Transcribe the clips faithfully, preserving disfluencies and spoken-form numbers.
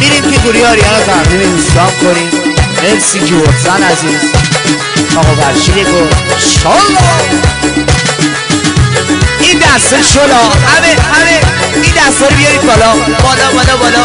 میریم که گوری آریانا تقدیم دوستان کنیم. مرسی جورزن عزیز، آقا فرشید گل شالا. این دسته شلا همه همه این دسته رو بیارید بالا بالا بالا بالا.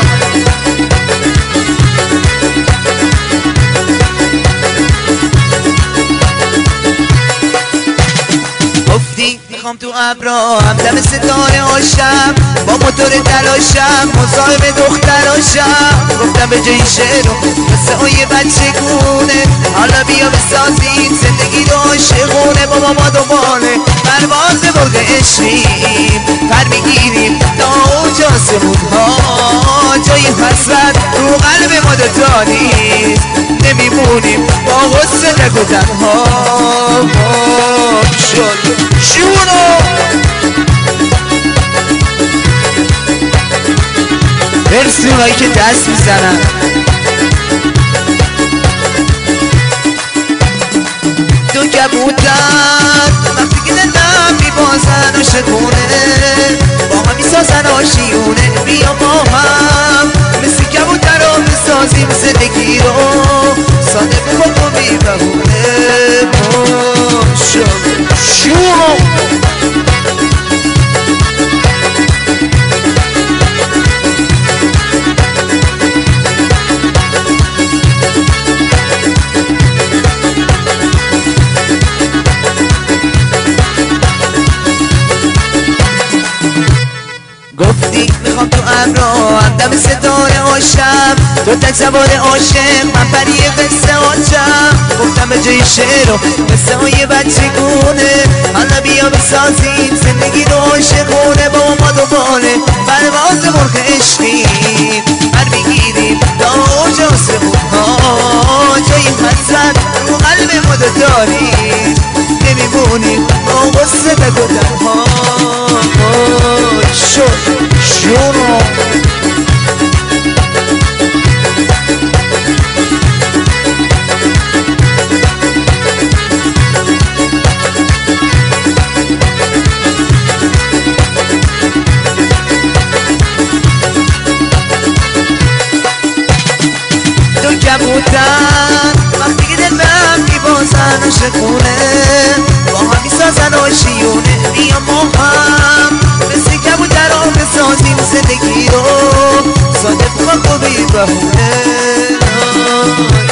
گفتی میخوام تو ابرا همدم ستاره آشم، با موتور تلاشم مصاحب دختراشم. گفتم به جای شعر مثل اون یه بچه گونه، حالا بیا بسازیم زندگی رو عاشقونه. با ما دوباره پرواز مرغ عشقیم، پر میگیریم تا اوج آسمون ها. جای حسرت رو قلب ما دوتا نیست، نمیمونیم با غصه تک و تنها. شد شونو مرسی اونایی که دست میزنن. دو کبوتر وقتی که دلم میبازن و شکونه، با هم میسازن آشیونه. بیا با هم مثل کبوتر رو بسازیم زندگی رو، ساده بکن و بیبهونه. شونو گفتی میخوام تو ابرا همدم ستاره آشم، تو تک سوار عاشق من پری قصه آشم. گفتم به جای شعر و مثل اون یه بچه گونه، حالا بیا بسازیم زندگی رو عاشقونه. با ما دوباره پرواز مرغ عشقیم، پر میگیریم تا اوج آسمون ها. جای حسرت رو قلب ما داریم، نمیمونیم با غصه تک و تنها. شد شونو دو کبوتر وقتی که دلم میبازن و شکونه، با هم میسازن آشیونه. بیا ما هم مثل کبوتر رو بسازیم زندگی رو، ساده بکن و بی بهونه.